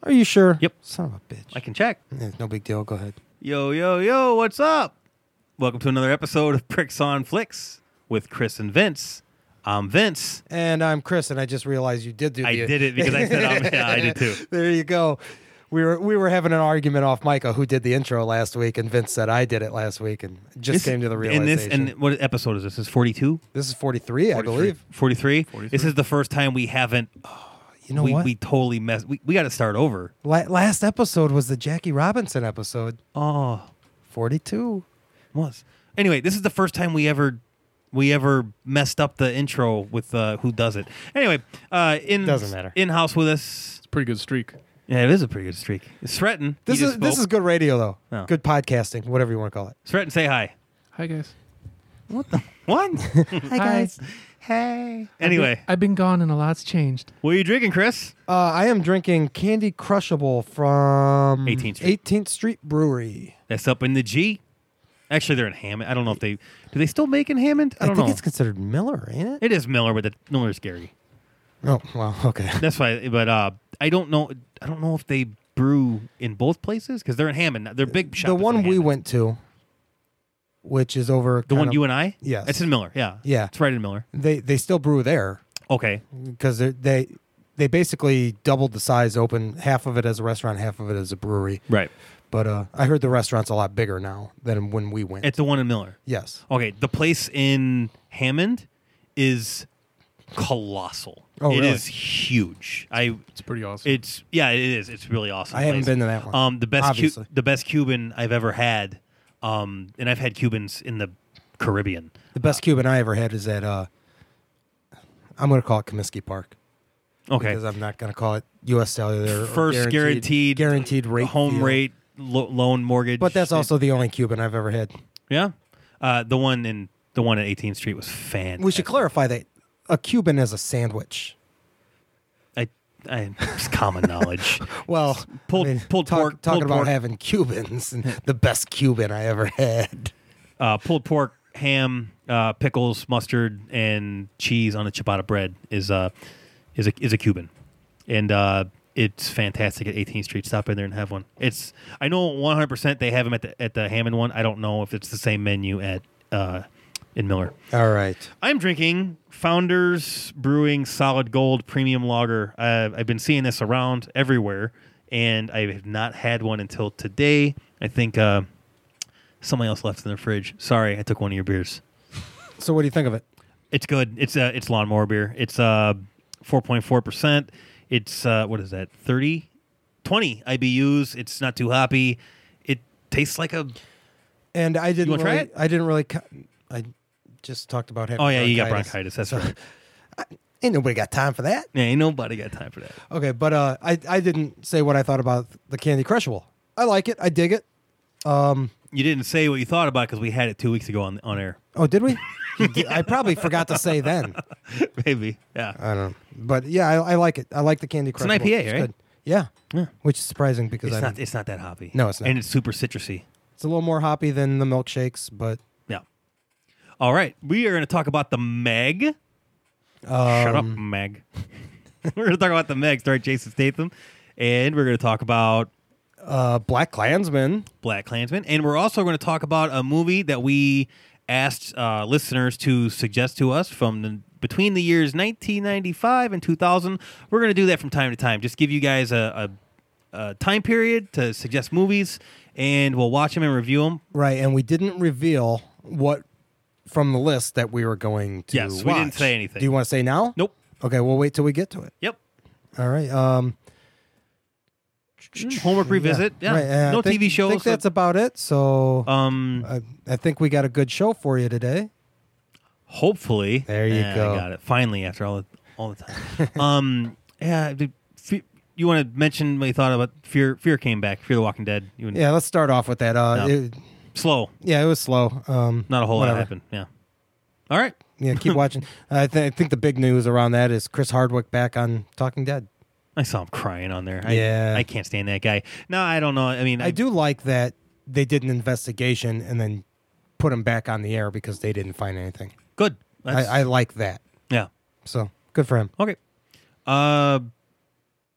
Are you sure? Yep. Son of a bitch. I can check. No big deal. Go ahead. Yo, yo, yo, what's up? Welcome to another episode of Pricks on Flicks with Chris and Vince. I'm Vince. And I'm Chris, and I just realized you did do I did it because I said yeah, I did too. There you go. We were having an argument off mic who did the intro last week, and Vince said I did it last week, and just came to the realization. And what episode is this? This is 42? This is 43, I believe. 43? This is the first time we haven't... You know what? We totally messed... We got to start over. Last episode was the Jackie Robinson episode. Oh. 42. Was. Anyway, this is the first time we ever messed up the intro with who does it. Anyway, Doesn't matter. In-house with us... It's a pretty good streak. Yeah, it is a pretty good streak. It's Sretton. This is good radio, though. Oh. Good podcasting, whatever you want to call it. Sretton, say hi. Hi, guys. What the... What? Hi, guys. Hey. Anyway, I've been gone and a lot's changed. what are you drinking, Chris? I am drinking Candy Crushable from 18th Street. 18th Street Brewery. That's up in the G. Actually, they're in Hammond. I don't know if they... Do they still make in Hammond? I don't think know. it's considered Miller, ain't it? It is Miller, but Miller's Gary. Oh, well, okay. That's why. But I don't know. I don't know if they brew in both places because they're in Hammond. They're big shops. The one we went to, which is over... The one you and I? Yes. It's in Miller, yeah. Yeah. It's right in Miller. They still brew there Okay. because they basically doubled the size, open half of it as a restaurant, half of it as a brewery. Right. But I heard the restaurant's a lot bigger now than when we went. It's the one in Miller. Yes. Okay. The place in Hammond is colossal. Oh, It really? is huge. It's pretty awesome. It is. It's really awesome. I haven't place. been to that one. The best obviously. the best Cuban I've ever had. And I've had Cubans in the Caribbean. The best Cuban I ever had is at, I'm going to call it Comiskey Park. Okay. Because I'm not going to call it U.S. Cellular. or First guaranteed rate. home deal. rate loan mortgage. But that's also the only Cuban I've ever had. yeah. The one at 18th Street was fantastic. We should clarify that a Cuban is a sandwich. It's common knowledge. Well, Pulled pork- talking pulled about pork. having Cubans and the best Cuban I ever had. Pulled pork, ham, pickles, mustard, and cheese on a ciabatta bread is a Cuban, and it's fantastic at 18th Street. Stop in there and have one. I know 100% they have them at the Hammond one. I don't know if it's the same menu at in Miller. All right. I'm drinking Founders Brewing Solid Gold Premium Lager. I've been seeing this around everywhere, and I have not had one until today. I think somebody else left it in the fridge. Sorry, I took one of your beers. So what do you think of it? It's good. It's lawnmower beer. It's 4.4%. It's what is that? 20 IBUs. It's not too hoppy. It tastes like a... And I didn't You wanna try really, it? I didn't really... I just talked about having Oh, yeah, you got bronchitis. That's right. Ain't nobody got time for that. Yeah, ain't nobody got time for that. Okay, but I didn't say what I thought about the Candy Crushable. I like it. I dig it. You didn't say what you thought about because we had it 2 weeks ago on air. Oh, did we? I probably forgot to say then. Maybe. Yeah. I don't know. But yeah, I like it. I like the Candy Crushable. an IPA, right? Good. Yeah. Yeah. Which is surprising because It's not that hoppy. No, it's not. And it's super citrusy. it's a little more hoppy than the milkshakes, but Yeah. All right. We are going to talk about the Meg. Shut up, Meg. We're going to talk about the Meg, starring Jason Statham. And we're going to talk about Black Klansman. Black Klansman. And we're also going to talk about a movie that we asked listeners to suggest to us between the years 1995 and 2000. We're going to do that from time to time. Just give you guys a time period to suggest movies, and we'll watch them and review them. Right, and we didn't reveal what from the list that we were going to Yes, we didn't watch. say anything. Do you want to say now? Nope. Okay, we'll wait till we get to it. Yep. All right. Homework revisit. Yeah. Right, No I think, TV shows. I think that's about it. So I think we got a good show for you today. Hopefully. There you go. I got it. Finally, after all the time. Yeah. You want to mention what you thought about Fear came back, Fear the Walking Dead. Yeah, let's start off with that. No. Slow. It was slow. Not a whole lot whatever. happened. Yeah. All right. Yeah, keep watching. I think the big news around that is Chris Hardwick back on Talking Dead. I saw him crying on there. Yeah. I can't stand that guy. No, I don't know. I mean, I do like that they did an investigation and then put him back on the air because they didn't find anything. Good. I like that. Yeah. So good for him. Okay.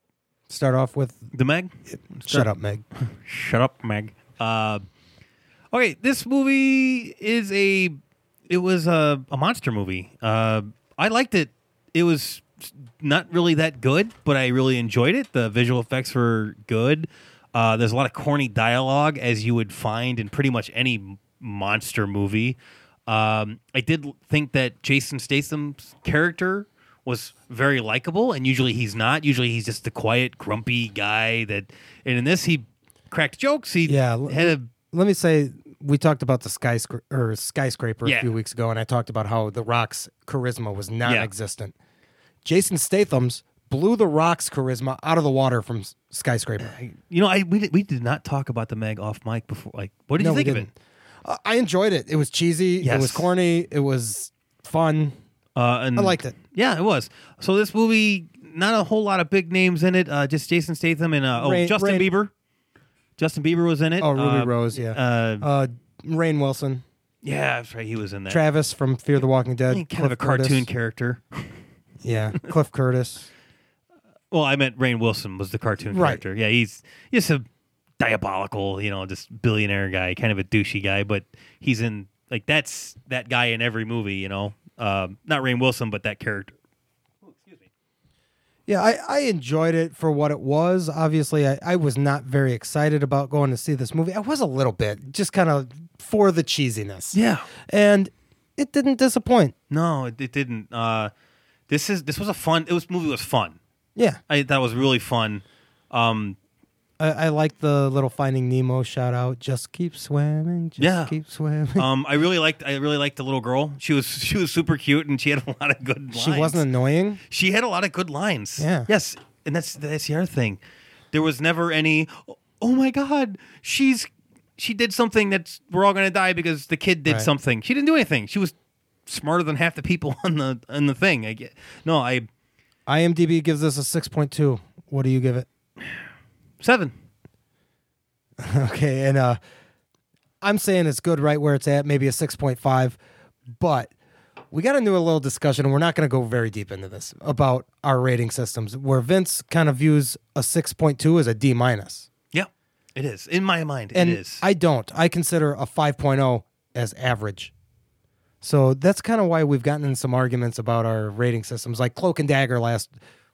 Start off with The Meg. shut up, Meg. Shut up, Meg. Okay, this movie is it was a monster movie. I liked it. It was not really that good, but I really enjoyed it. The visual effects were good. There's a lot of corny dialogue, as you would find in pretty much any monster movie. I did think that Jason Statham's character was very likable, and usually he's not. Usually he's just the quiet, grumpy guy and in this he cracked jokes. He had Let me say, we talked about the skyscraper a few weeks ago, and I talked about how The Rock's charisma was non-existent. Jason Statham's blew The Rock's charisma out of the water from Skyscraper. We did not talk about the Meg off mic before. Like, what did you think of it? I enjoyed it. It was cheesy. Yes. It was corny. It was fun. And I liked it. Yeah, it was. So this movie, not a whole lot of big names in it. Just Jason Statham and Justin Bieber. Justin Bieber was in it. Oh, Ruby Rose, yeah. Rainn Wilson. Yeah, that's right. He was in that. Travis from Fear the Walking Dead. Kind of a cartoon character. Yeah, Cliff Curtis. Well, I meant Rainn Wilson was the cartoon character. Yeah, he's just a diabolical, just billionaire guy, kind of a douchey guy, but he's in, that's that guy in every movie, not Rainn Wilson, but that character. Oh, excuse me. Yeah, I enjoyed it for what it was. Obviously, I was not very excited about going to see this movie. I was a little bit, just kind of for the cheesiness. Yeah. And it didn't disappoint. No, it didn't. This was a fun, movie was fun. Yeah. I thought it was really fun. I like the little Finding Nemo shout out. Just keep swimming. Just keep swimming. I really liked the little girl. She was super cute, and she had a lot of good lines. She wasn't annoying. She had a lot of good lines. Yeah. Yes, and that's the other thing. There was never any. Oh my God, she did something that's we're all gonna die because the kid did something. She didn't do anything. She was smarter than half the people on the thing. IMDb gives this a 6.2. What do you give it? 7. Okay, and I'm saying it's good right where it's at, maybe a 6.5, but we got into a little discussion, and we're not going to go very deep into this, about our rating systems, where Vince kind of views a 6.2 as a D-. Yeah, it is. In my mind, and it is. I don't. I consider a 5.0 as average. So that's kind of why we've gotten in some arguments about our rating systems, like Cloak and Dagger last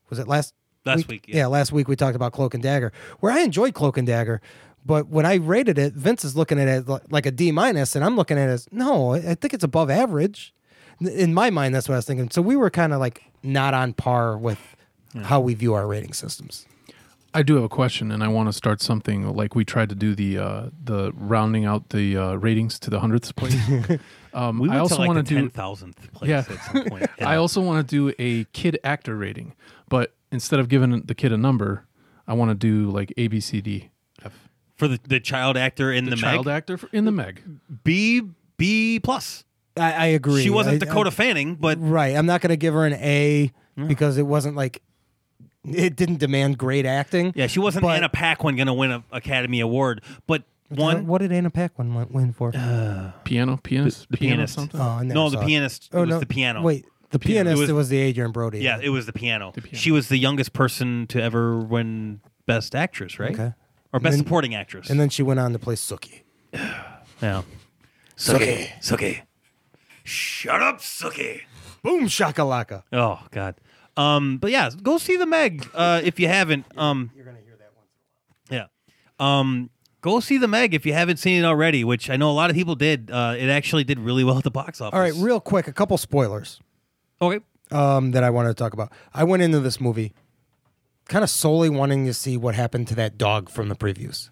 week? Yeah, last week we talked about Cloak and Dagger, where I enjoyed Cloak and Dagger, but when I rated it, Vince is looking at it like a D-, and I'm looking at it as, no, I think it's above average. In my mind, that's what I was thinking. So we were kind of like not on par with how we view our rating systems. I do have a question, and I want to start something like we tried to do the rounding out the ratings to the 100th place. We went I also to want the to do 10,000th place at some point. Yeah. I also want to do a kid actor rating, but instead of giving the kid a number, I want to do like A, B, C, D, F. For the child actor in the child Meg? actor in the Meg. B plus. I agree. She wasn't Dakota Fanning, but right. I'm not going to give her an A because it wasn't like it didn't demand great acting. Yeah, she wasn't Anna Paquin going to win an Academy Award, but what did Anna Paquin win for? Pianist. The pianist. Something? Oh, I never No, saw the pianist. Oh, It was no. the piano. Wait, the pianist. It was the Adrian Brody. Yeah, it was the piano. She was the youngest person to ever win Best Actress, right? Okay. Or Best Supporting Actress. And then she went on to play Sookie. Yeah. Sookie. Shut up, Sookie. Boom shakalaka. Oh God. But yeah, go see the Meg if you haven't. You're gonna hear that once in a while. Yeah. Go see the Meg if you haven't seen it already, which I know a lot of people did. It actually did really well at the box office. All right, real quick, a couple spoilers. Okay. That I wanted to talk about. I went into this movie kind of solely wanting to see what happened to that dog from the previews.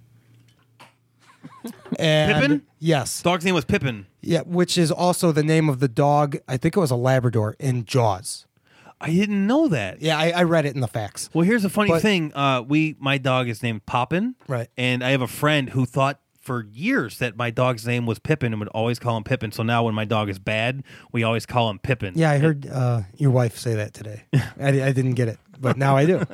And Pippin? Yes. Dog's name was Pippin. Yeah, which is also the name of the dog. I think it was a Labrador in Jaws. I didn't know that. Yeah, I read it in the facts. Well, here's the funny thing. My dog is named Poppin. Right. And I have a friend who thought for years that my dog's name was Pippin and would always call him Pippin. So now when my dog is bad, we always call him Pippin. Yeah, I heard your wife say that today. I didn't get it, but now I do.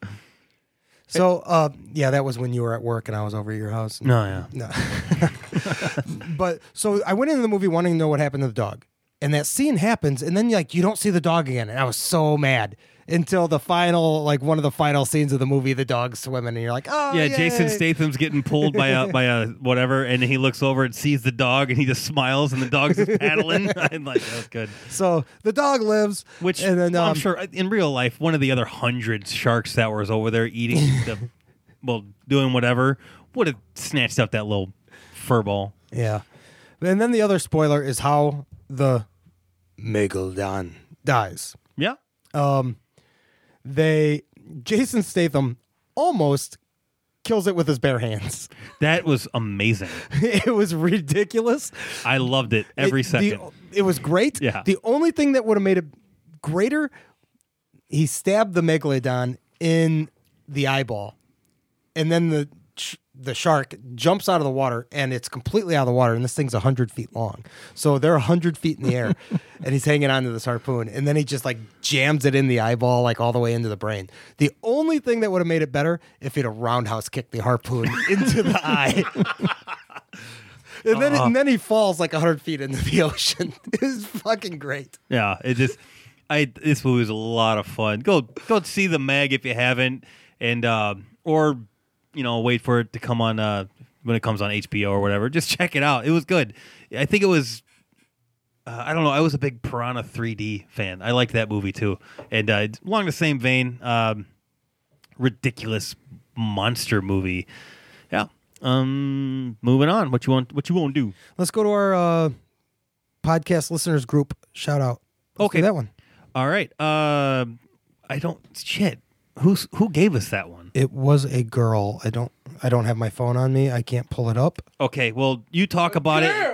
So, yeah, that was when you were at work and I was over at your house. No, yeah. No. But so I went into the movie wanting to know what happened to the dog. And that scene happens, and then like you don't see the dog again. And I was so mad until the final, like one of the final scenes of the movie, the dog's swimming, and you're like, oh Yeah, yay. Jason Statham's getting pulled by a whatever, and he looks over and sees the dog, and he just smiles, and the dog's just paddling. I'm like, that was good. So the dog lives, Which and then I'm sure in real life, one of the other hundreds sharks that was over there eating, doing whatever, would have snatched up that little fur ball. yeah. And then the other spoiler is how the Megalodon dies. Yeah. Jason Statham almost kills it with his bare hands. That was amazing. It was ridiculous. I loved it every second. It was great. Yeah. The only thing that would have made it greater, he stabbed the Megalodon in the eyeball, and then the shark jumps out of the water, and it's completely out of the water, and this thing's 100 feet long. So they're 100 feet in the air, and he's hanging on to this harpoon, and then he just like jams it in the eyeball, like all the way into the brain. The only thing that would have made it better if he'd have roundhouse kicked the harpoon into the eye. And then he falls like 100 feet into the ocean. It was fucking great. Yeah, this movie was a lot of fun. Go see the Meg if you haven't, and or wait for it to come on when it comes on HBO or whatever. Just check it out. It was good. I think it was. I don't know. I was a big Piranha 3D fan. I liked that movie too, and along the same vein, ridiculous monster movie. Yeah. Moving on. What you want to do? Let's go to our podcast listeners group shout out. Let's do that one. All right. Who gave us that one? It was a girl. I don't have my phone on me. I can't pull it up. Okay. Well, you talk about it.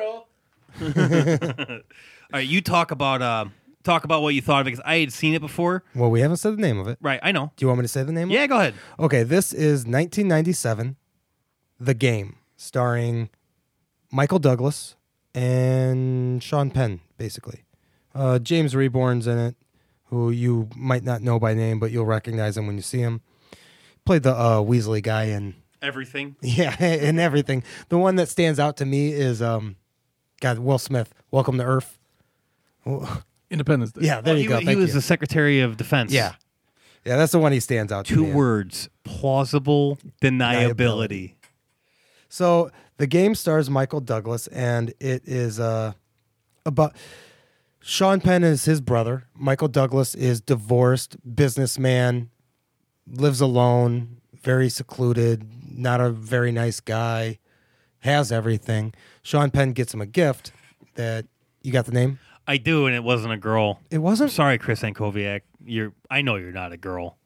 All right. You talk about what you thought of it, because I had seen it before. Well, we haven't said the name of it. Right. I know. Do you want me to say the name of it? Yeah. Go ahead. Okay. This is 1997, The Game, starring Michael Douglas and Sean Penn, basically. James Reborn's in it, who you might not know by name, but you'll recognize him when you see him. Played the Weasley guy in Everything. Yeah, and everything. The one that stands out to me is Will Smith. Welcome to Earth. Independence Day. Yeah, there you go. He was the Secretary of Defense. Yeah, that's the one he stands out to. Two me in. words: plausible deniability. So The Game stars Michael Douglas, and it is about Sean Penn is his brother. Michael Douglas is divorced, businessman, lives alone, very secluded, not a very nice guy, has everything. Sean Penn gets him a gift that, you got the name? I do, and it wasn't a girl. It wasn't? Sorry, Chris Ankoviak. I know you're not a girl.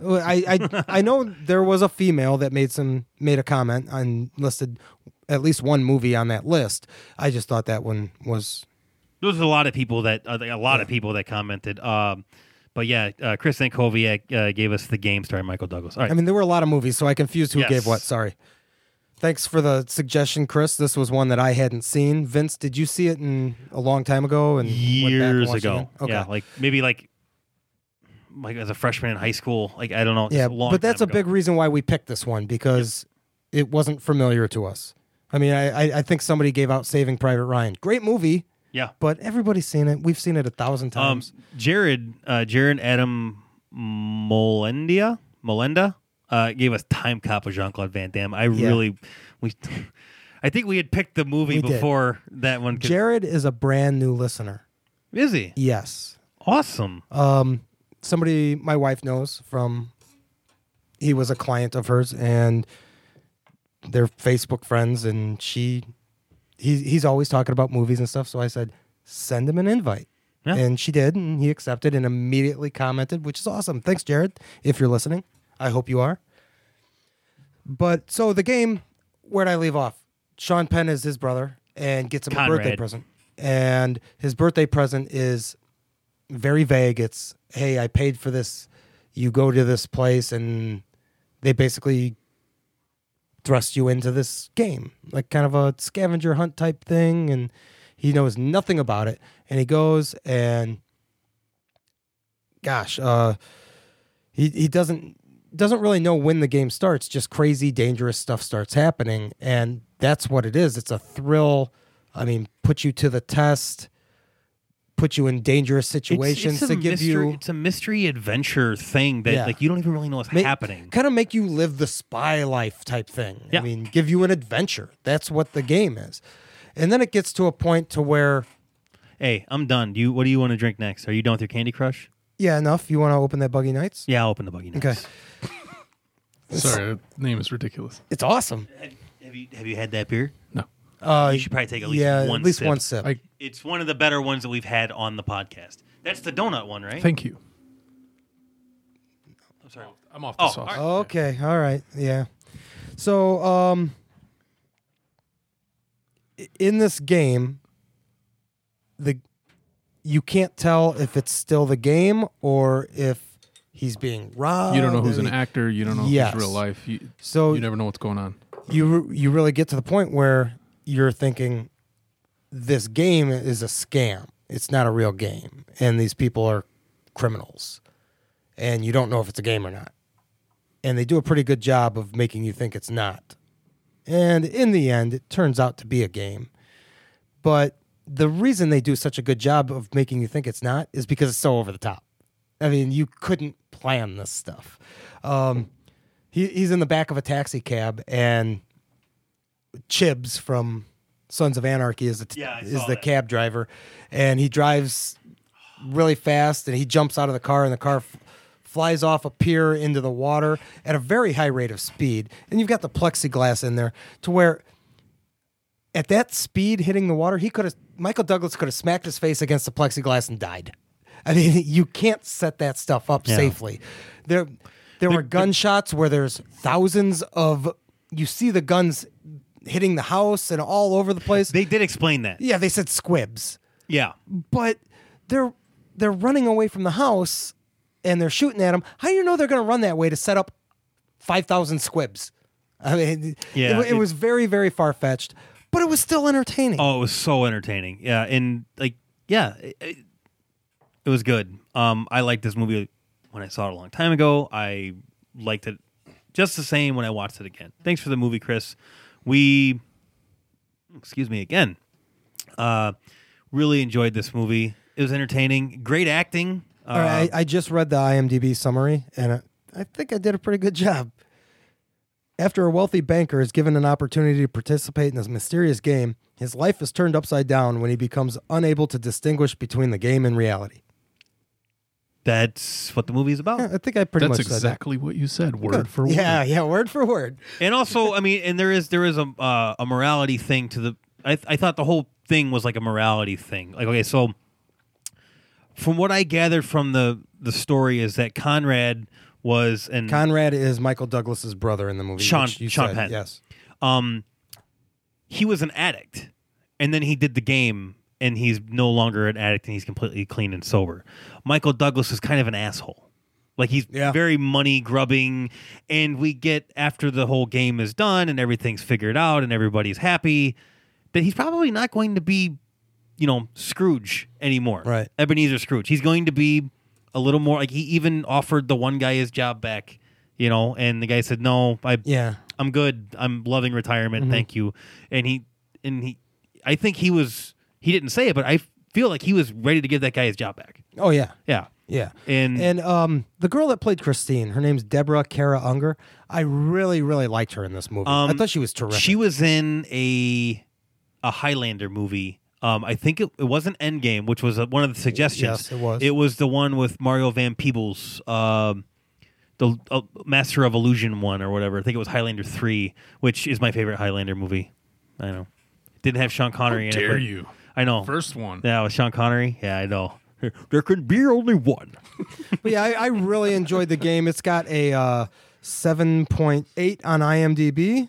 I know there was a female that made a comment and listed at least one movie on that list. I just thought that one was. There's a lot of people that people that commented. But yeah, Chris Ankoviak gave us The Game starring Michael Douglas. All right. I mean, there were a lot of movies, so I confused who Yes. gave what. Sorry. Thanks for the suggestion, Chris. This was one that I hadn't seen. Vince, did you see it a long time ago? And went back and years watched it ago. again? Okay. Yeah, maybe as a freshman in high school. I don't know. Yeah, just a long but that's a time big ago. reason why we picked this one, because it wasn't familiar to us. I mean, I think somebody gave out Saving Private Ryan. Great movie, Yeah. but everybody's seen it. We've seen it 1,000 times. Jared Adam Molenda gave us Time Cop with Jean-Claude Van Damme. I think we had picked the movie We did. before that one. Jared is a brand new listener. Is he? Yes. Awesome. Somebody my wife knows he was a client of hers, and they're Facebook friends, and he's always talking about movies and stuff. So I said, send him an invite. Yeah. And she did, and he accepted and immediately commented, which is awesome. Thanks, Jared, if you're listening. I hope you are. But so The Game, where'd I leave off? Sean Penn is his brother and gets him a birthday Conrad. present. And his birthday present is very vague. It's, hey, I paid for this. You go to this place, and they basically thrust you into this game, like kind of a scavenger hunt type thing. And he knows nothing about it. And he goes, and gosh, he doesn't really know when the game starts. Just crazy, dangerous stuff starts happening, and that's what it is. It's a thrill. I mean, put you to the test, put you in dangerous situations, it's a to give mystery, you it's a mystery adventure thing that like you don't even really know what's happening. Kind of make you live the spy life type thing. Yeah. I mean, give you an adventure. That's what the game is. And then it gets to a point to where, Hey, I'm done. What do you want to drink next? Are you done with your Candy Crush? yeah, enough. You want to open that Buggy Nights? Yeah, I'll open the Buggy Nights. Okay. Sorry, the name is ridiculous. It's awesome. Have you had that beer? No. You should probably take at least one at least sip. one sip. It's one of the better ones that we've had on the podcast. That's the donut one, right? Thank you. I'm sorry. I'm off the sauce. all right. Okay, all right, yeah. So, in this game, you can't tell if it's still the game or if he's being robbed. You don't know who's an actor. You don't know Yes. who's real life. So you never know what's going on. you really get to the point where you're thinking this game is a scam. It's not a real game, and these people are criminals, and you don't know if it's a game or not. And they do a pretty good job of making you think it's not. And in the end, it turns out to be a game. But the reason they do such a good job of making you think it's not is because it's so over the top. I mean, you couldn't plan this stuff. He's in the back of a taxi cab, and Chibs from Sons of Anarchy is the cab driver, and he drives really fast, and he jumps out of the car, and the car flies off a pier into the water at a very high rate of speed. And you've got the plexiglass in there to where at that speed hitting the water, Michael Douglas could have smacked his face against the plexiglass and died. I mean, you can't set that stuff up safely. There were gunshots where there's thousands of, you see the guns hitting the house and all over the place. They did explain that. Yeah, they said squibs. Yeah. But they're running away from the house and they're shooting at them. How do you know they're going to run that way to set up 5,000 squibs? I mean, it was very, very far-fetched, but it was still entertaining. Oh, it was so entertaining. Yeah, and it was good. I liked this movie when I saw it a long time ago. I liked it just the same when I watched it again. Thanks for the movie, Chris. Excuse me again. Really enjoyed this movie. It was entertaining. Great acting. All right, I just read the IMDb summary, and I think I did a pretty good job. After a wealthy banker is given an opportunity to participate in this mysterious game, his life is turned upside down when he becomes unable to distinguish between the game and reality. That's what the movie's about. Yeah, I think I pretty That's much said exactly what you said, word that. for word. Yeah, word for word. And also, I mean, and there is a morality thing to the. I thought the whole thing was like a morality thing. Like, okay, so from what I gathered from the story is that Conrad is Michael Douglas's brother in the movie. Sean said, Penn. Yes. He was an addict, and then he did the game, and he's no longer an addict, and he's completely clean and sober. Michael Douglas is kind of an asshole. Like, he's very money grubbing, and we get, after the whole game is done and everything's figured out and everybody's happy, that he's probably not going to be, Scrooge anymore. Right. Ebenezer Scrooge. He's going to be a little more, like, he even offered the one guy his job back, and the guy said, no, I'm good. I'm loving retirement. Thank you. And he, I think he didn't say it, but I feel like he was ready to give that guy his job back. Oh, yeah. Yeah. Yeah. And the girl that played Christine, her name's Deborah Kara Unger. I really, really liked her in this movie. I thought she was terrific. She was in a Highlander movie. I think it wasn't Endgame, which was one of the suggestions. Yes, it was. It was the one with Mario Van Peebles, the Master of Illusion one or whatever. I think it was Highlander 3, which is my favorite Highlander movie. I know. It didn't have Sean Connery in it. Dare you? I know. First one. Yeah, with Sean Connery. Yeah, I know. There could be only one. But yeah, I really enjoyed the game. It's got a 7.8 on IMDb.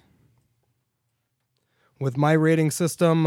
With my rating system,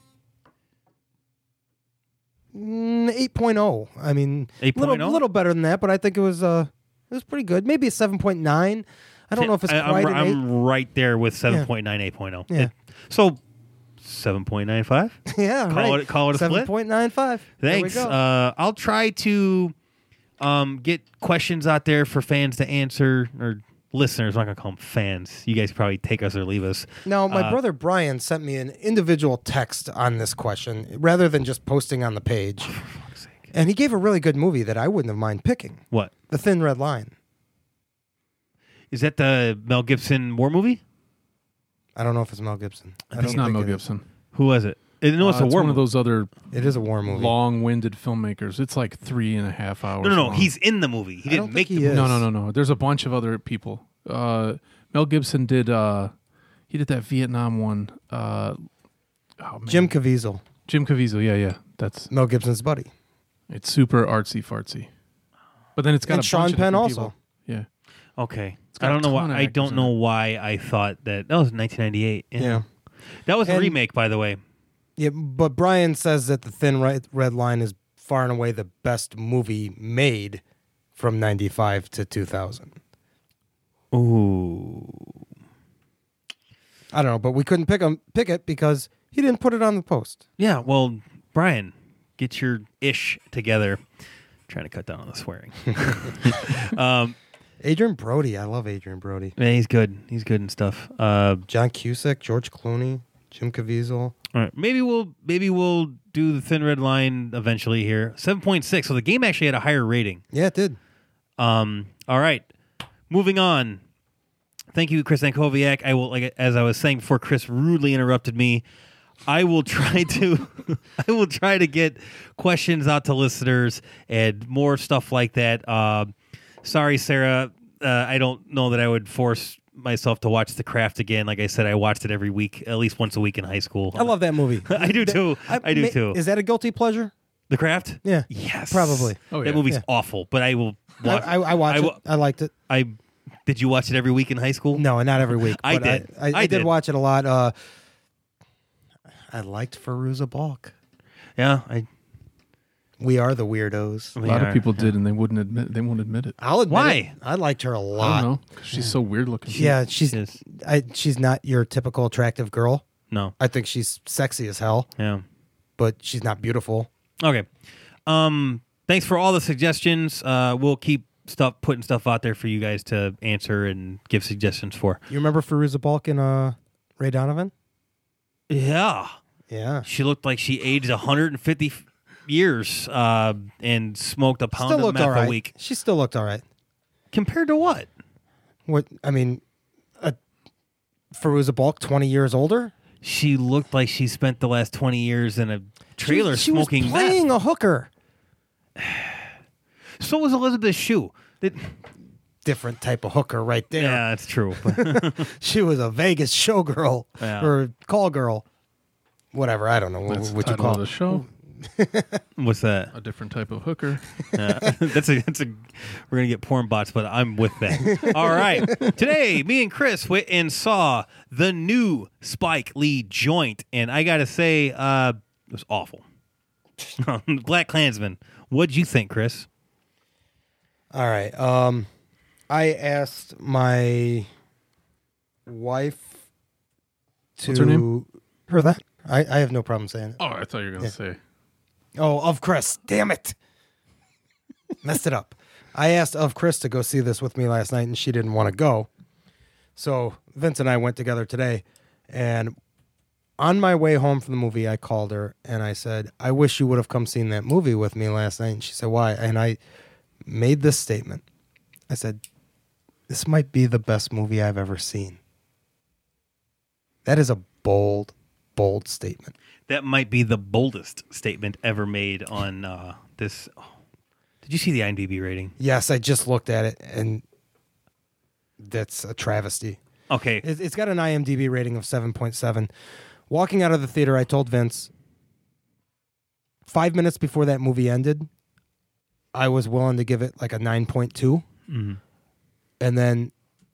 8.0. I mean, 8.0? little better than that, but I think it was pretty good. Maybe a 7.9. I don't know if it's quite an 8. I'm right there with 7.9, 8.0. Yeah. So 7.95? Yeah, right. Call it a split? 7.95. Thanks. There we go. I'll try to get questions out there for fans to answer, or listeners. I'm not going to call them fans. You guys probably take us or leave us. Now, my brother Brian sent me an individual text on this question rather than just posting on the page. pick. And he gave a really good movie that I wouldn't have mind picking. What? The Thin Red Line. Is that the Mel Gibson war movie? I don't know if it's Mel Gibson. I It's don't not think Mel it is. Gibson. Who was it? No, it's a war one movie. of those other It is a war movie. long-winded filmmakers. It's like 3.5 hours. No. long. He's in the movie. He I don't didn't make think the he movie. is. No. There's a bunch of other people. Mel Gibson did. He did that Vietnam one. Oh, man. Jim Caviezel, Jim Caviezel. Yeah. That's Mel Gibson's buddy. it's super artsy fartsy. But then it's got And a Sean bunch of Penn different also. people. Yeah. Okay. got I a don't know ton why. of I actors don't in know it. why I thought that was 1998. Yeah. That was a And- remake, by the way. Yeah, but Brian says that The Thin Red Line is far and away the best movie made from 95 to 2000. Ooh. I don't know, but we couldn't pick it because he didn't put it on the post. Yeah. Well, Brian, get your ish together. Trying to cut down on the swearing. Adrian Brody. I love Adrian Brody. Yeah, he's good. He's good and stuff. John Cusack, George Clooney, Jim Caviezel. All right, maybe we'll do the Thin Red Line eventually here. 7.6. So the game actually had a higher rating. Yeah, it did. All right, moving on. Thank you, Chris Ankoviak. I will, as I was saying before, Chris rudely interrupted me. I will try to get questions out to listeners and more stuff like that. Sorry, Sarah. I don't know that I would force myself to watch The Craft again. Like I said, I watched it every week, at least once a week in high school. I love that movie. I do too. I do too. Is that a guilty pleasure? The Craft? Yeah. Yes. Probably. Oh, That yeah. movie's Yeah. awful, but I will watch I watched it. I liked it. Did you watch it every week in high school? No, not every week. I but did. I I did did. watch it a lot. I liked Fairuza Balk. Yeah, We are the weirdos. A lot of people did, and they won't admit it. I'll admit Why? it. I liked her a I lot. don't know. 'Cause she's so weird looking. Yeah, she's Yes. she's not your typical attractive girl. No. I think she's sexy as hell, Yeah. but she's not beautiful. Okay. Thanks for all the suggestions. We'll keep putting stuff out there for you guys to answer and give suggestions for. You remember Fairuza Balk in Ray Donovan? Yeah. Yeah. She looked like she aged 150 years and smoked a pound Still of looked meth all right. a week. She still looked all right. Compared to what? What I mean, Fairuza Balk, 20 years older. She looked like she spent the last 20 years in a trailer she smoking was playing meth. a hooker. So was Elizabeth Shue. Different type of hooker right there. Yeah, that's true. She was a Vegas showgirl Yeah. or call girl. Whatever. I don't know That's what the you title call of the it. show. What's that? A different type of hooker. Yeah. That's a. We're gonna get porn bots, but I'm with that. All right. Today, me and Chris went and saw the new Spike Lee joint, and I gotta say, it was awful. Black Klansman. What'd you think, Chris? All right. I asked my wife to What's her name? her that. I have no problem saying it. Oh, I thought you were going to say. Oh, of Chris. Damn it. Messed it up. I asked of Chris to go see this with me last night, and she didn't want to go. So Vince and I went together today, and on my way home from the movie, I called her, and I said, I wish you would have come seen that movie with me last night. And she said, why? And I made this statement. I said, this might be the best movie I've ever seen. That is a bold, bold statement. That might be the boldest statement ever made on this. Oh. Did you see the IMDb rating? Yes, I just looked at it, and that's a travesty. Okay. It's got an IMDb rating of 7.7. Walking out of the theater, I told Vince, 5 minutes before that movie ended, I was willing to give it like a 9.2. Mm-hmm. And then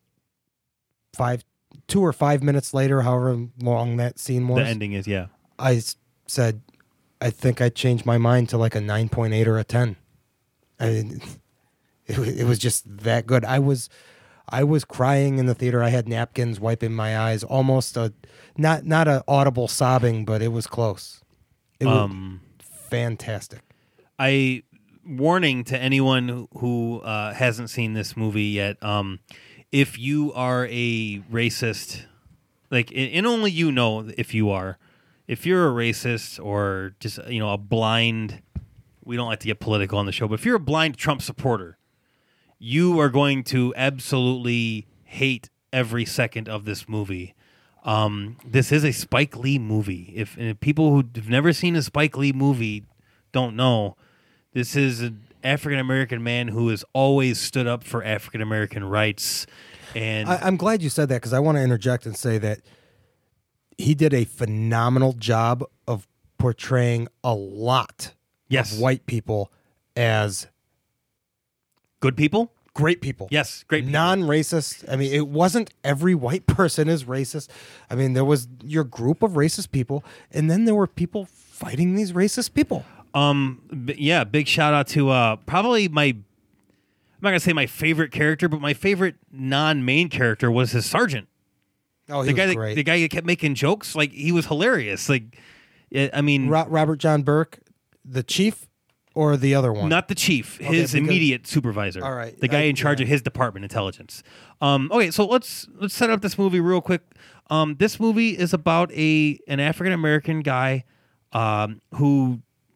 2 or 5 minutes later, however long that scene was, The ending is, yeah. I said, I think I changed my mind to like a 9.8 or a 10. I mean, it was just that good. I was crying in the theater. I had napkins wiping my eyes, almost not a audible sobbing, but it was close. It was fantastic. Warning to anyone who hasn't seen this movie yet. If you are a racist, and only you know if you're a racist or just a blind we don't like to get political on the show, but if you're a blind Trump supporter, you are going to absolutely hate every second of this movie. This is a Spike Lee movie. If people who have never seen a Spike Lee movie don't know, this is an African American man who has always stood up for African American rights. And I'm glad you said that because I want to interject and say that he did a phenomenal job of portraying a lot yes, of white people as good people. great people. Yes, great people. Non-racist. I mean, it wasn't every white person is racist. I mean, there was your group of racist people, and then there were people fighting these racist people. Yeah, big shout out to probably I'm not gonna say my favorite character, but my favorite non-main character was his sergeant. Oh, he was great. The guy that kept making jokes, like he was hilarious. Like, I mean, Robert John Burke, the chief, or the other one? not the chief, his because- immediate supervisor. All right. the guy in charge of his department, intelligence. Okay, so let's set up this movie real quick. This movie is about an African American guy who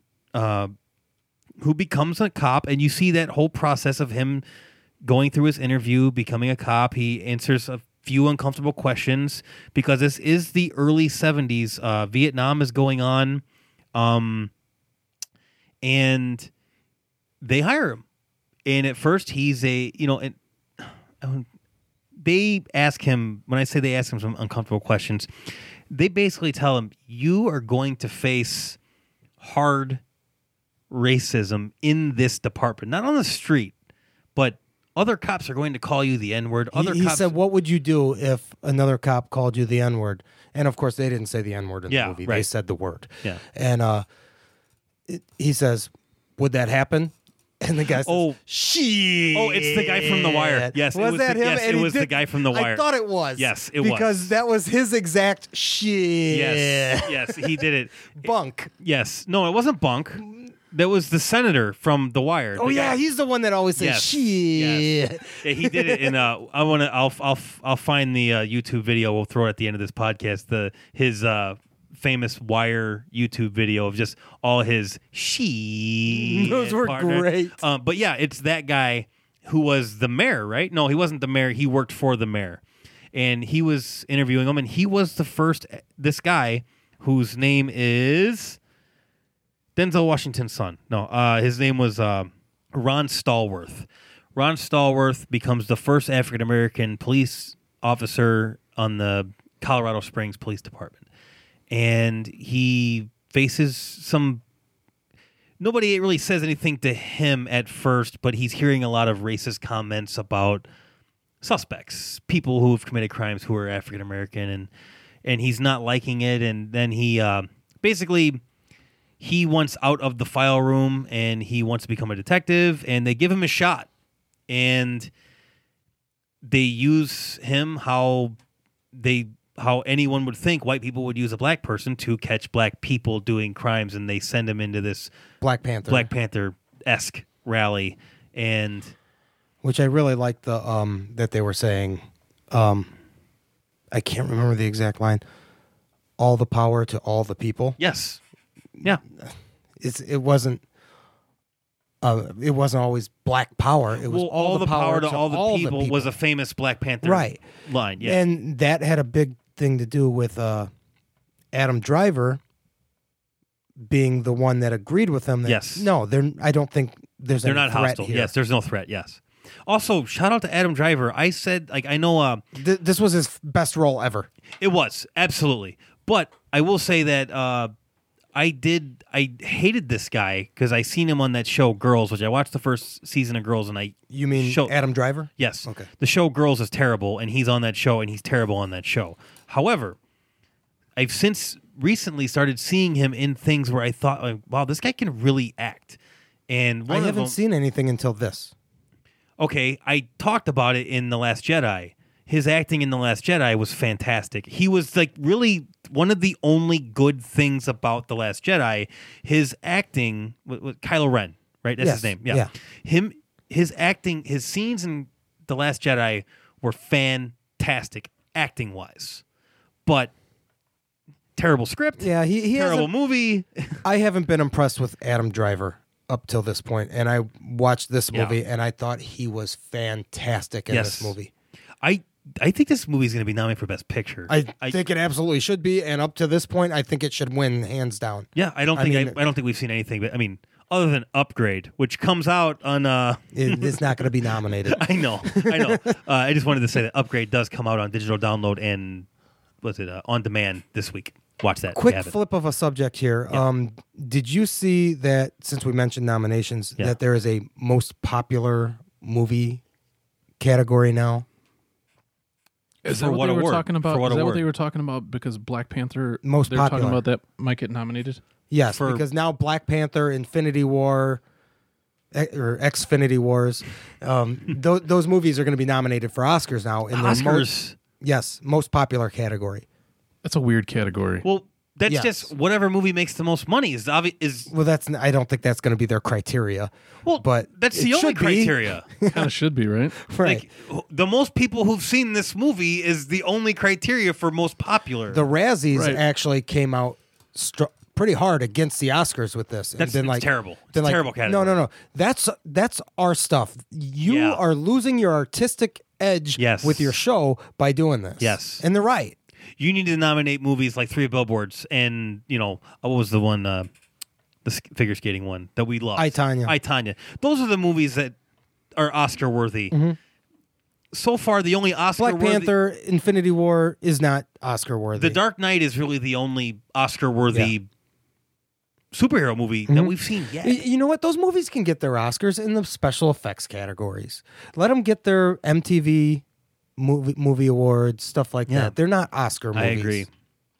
becomes a cop, and you see that whole process of him going through his interview, becoming a cop. He answers a few uncomfortable questions because this is the early 70s. Vietnam is going on, and they hire him. And at first, he's they ask him, when I say they ask him some uncomfortable questions, they basically tell him, you are going to face hard racism in this department, not on the street, but other cops are going to call you the N-word. He said, what would you do if another cop called you the N-word? And, of course, they didn't say the N-word in the movie. Right. They said the word. Yeah. And he says, would that happen? And the guy says, shit. Oh, it's the guy from The Wire. Yes, Was that him? Yes, And it he was the guy from The Wire. I thought it was. Yes, it was. Because that was his exact shit. Yes, he did it. Bunk. Yes. No, it wasn't Bunk. That was the senator from The Wire. Oh, The yeah, guy. he's the one that always says Yes, shit. yes. Yeah, he did it in I'll find the YouTube video. We'll throw it at the end of this podcast. His famous Wire YouTube video of just all his shit. Those were partner. great. But yeah, it's that guy who was the mayor, right? No, he wasn't the mayor. He worked for the mayor. And he was interviewing him, and he was this guy whose name is Denzel Washington's son. No, his name was Ron Stallworth. Ron Stallworth becomes the first African-American police officer on the Colorado Springs Police Department. And he faces some... Nobody really says anything to him at first, but he's hearing a lot of racist comments about suspects, people who have committed crimes who are African-American, and he's not liking it. And then he basically... He wants out of the file room, and he wants to become a detective, and they give him a shot. And they use him how anyone would think white people would use a black person to catch black people doing crimes, and they send him into this Black Panther-esque rally. And which I really liked that they were saying, I can't remember the exact line, all the power to all the people. yes. Yeah. It wasn't always black power. It was all the power to all the people was a famous Black Panther right line. Yeah. And that had a big thing to do with Adam Driver being the one that agreed with them. That, Yes. No, I don't think they're not threat hostile. here. Yes, there's no threat. Yes. Also, shout out to Adam Driver. I said, I know This was his best role ever. it was absolutely, but I will say that I hated this guy because I seen him on that show Girls, which I watched the first season of Girls, and You mean Adam Driver? Yes. Okay. The show Girls is terrible, and he's on that show, and he's terrible on that show. However, I've since recently started seeing him in things where I thought, like, wow, this guy can really act. And I haven't seen anything until this. Okay, I talked about it in The Last Jedi. His acting in The Last Jedi was fantastic. He was like really one of the only good things about The Last Jedi. His acting with Kylo Ren, right? That's Yes, his name. yeah. His acting, his scenes in The Last Jedi were fantastic acting wise, but terrible script. Yeah, he terrible hasn't- movie. I haven't been impressed with Adam Driver up till this point, and I watched this Yeah. movie, and I thought he was fantastic in Yes. this movie. I think this movie is going to be nominated for Best Picture. I think it absolutely should be, and up to this point, I think it should win hands down. Yeah, I don't think we've seen anything. But I mean, other than Upgrade, which comes out on. It's not going to be nominated. I know. I just wanted to say that Upgrade does come out on digital download and on demand this week. Watch that. if you Quick haven't. flip of a subject here. Yeah. Did you see that, since we mentioned nominations, Yeah. that there is a most popular movie category now? Is For that what what they were award? talking about? For what Is that what award? they were talking about? Because Black Panther, Most they were popular. talking about that might get nominated. Yes, For- because now Black Panther, Infinity War, or Xfinity Wars, those movies are going to be nominated for Oscars now. In Oscars. Yes, most popular category. That's a weird category. Well, that's Yes. just whatever movie makes the most money is is. Well, I don't think that's going to be their criteria. Well, but that's it the only should be. criteria. Kind of should be, right? Right. Like the most people who've seen this movie is the only criteria for most popular. The Razzies Right. actually came out pretty hard against the Oscars with this. And That's been it's like, terrible. It's been a like, terrible category. No. That's our stuff. You Yeah. are losing your artistic edge Yes. with your show by doing this. Yes. And they're right. You need to nominate movies like Three Billboards and what was the one, the figure skating one that we loved? I, Tonya. I, Tonya. Those are the movies that are Oscar worthy. So far, the only Oscar Black worthy. Panther, Infinity War is not Oscar worthy. The Dark Knight is really the only Oscar worthy superhero movie that we've seen yet. You know what? Those movies can get their Oscars in the special effects categories. Let them get their MTV movie awards, stuff like Yeah. that. They're not Oscar movies. I agree.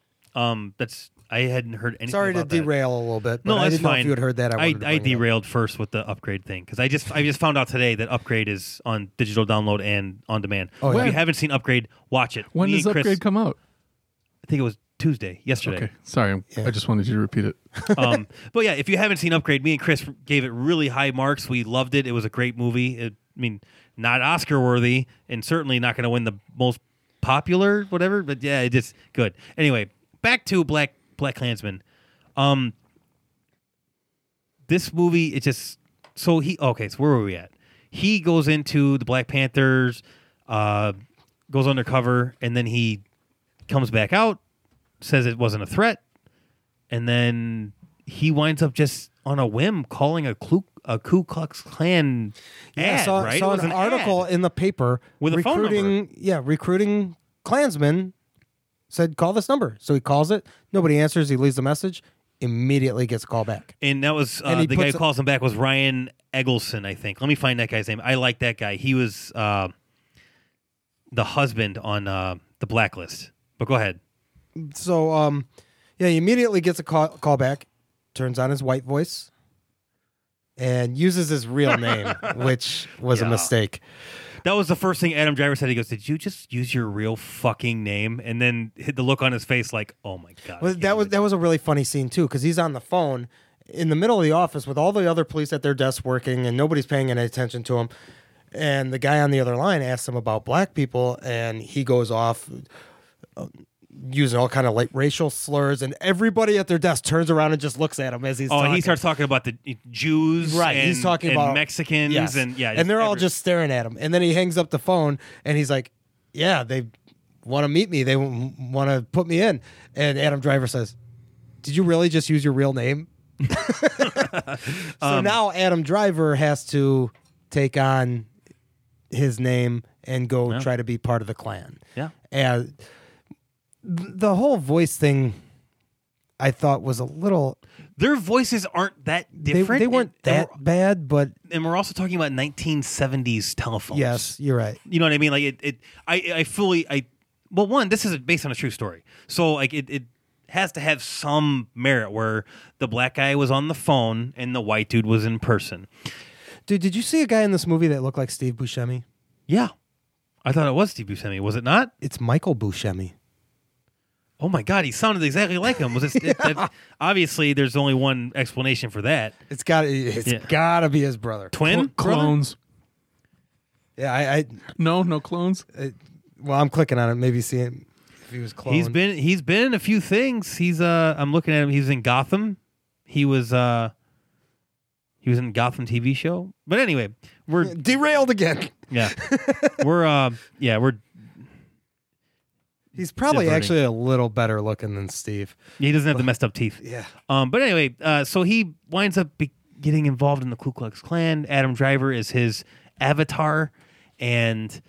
I hadn't heard anything. Sorry to about that. derail a little bit, but No, I that's didn't know fine. if you had heard that. I wanted to bring it up. derailed first with the Upgrade thing because I just found out today that Upgrade is on digital download and on demand. Oh, If yeah. you haven't seen Upgrade, watch it. When Me does and Chris- Upgrade come out? I think it was yesterday. Okay, sorry. I just wanted you to repeat it. But yeah, if you haven't seen Upgrade, me and Chris gave it really high marks. We loved it. It was a great movie. Not Oscar worthy and certainly not going to win the most popular, whatever. But yeah, it just good. Anyway, back to Black Klansman. This movie, it just so where were we at? He goes into the Black Panthers, goes undercover, and then he comes back out, says it wasn't a threat, and then he winds up just on a whim calling a Ku Klux Klan ad, saw right? It was an article ad. in the paper With a phone number. recruiting Klansmen. Said call this number, so he calls it. Nobody answers. He leaves a message. Immediately gets a call back. And that was And he the guy who puts calls him back was Ryan Eggleston, I think. Let me find that guy's name. I like that guy. He was the husband on the Blacklist. But go ahead. So he immediately gets a call back. Turns on his white voice and uses his real name, which was a Yeah. mistake. That was the first thing Adam Driver said. He goes, "Did you just use your real fucking name?" And then hit the look on his face like, "Oh my god!" Well, that was a really funny scene too, because he's on the phone in the middle of the office with all the other police at their desk working, and nobody's paying any attention to him. And the guy on the other line asks him about black people, and he goes off using all kind of like racial slurs, and everybody at their desk turns around and just looks at him as he's talking. he starts talking about the Jews, Right, And, he's talking and about Mexicans, Yes. and and they're all just staring at him. And then he hangs up the phone, and he's like, "Yeah, they want to meet me. They want to put me in." And Adam Driver says, "Did you really just use your real name?" So now Adam Driver has to take on his name and go Yeah. try to be part of the Klan. yeah. And the whole voice thing, I thought was a little. Their voices aren't that different. They weren't and that bad, but and we're also talking about 1970s telephones. yes, you're right. You know what I mean? Like this is based on a true story. So like it has to have some merit where the black guy was on the phone and the white dude was in person. Dude, did you see a guy in this movie that looked like Steve Buscemi? Yeah. I thought it was Steve Buscemi. Was it not? It's Michael Buscemi. Oh my God, he sounded exactly like him. Was obviously there's only one explanation for that. It's got to be his brother. Twin? Clones. Yeah, No clones. well, I'm clicking on it. Maybe seeing if he was cloned. He's been in a few things. I'm looking at him. He's in Gotham. He was He was in Gotham TV show. But anyway, we're Derailed again. yeah, we're He's probably Diverting. actually a little better looking than Steve. he doesn't have the messed up teeth. Yeah. But anyway, so he winds up getting involved in the Ku Klux Klan. Adam Driver is his avatar, and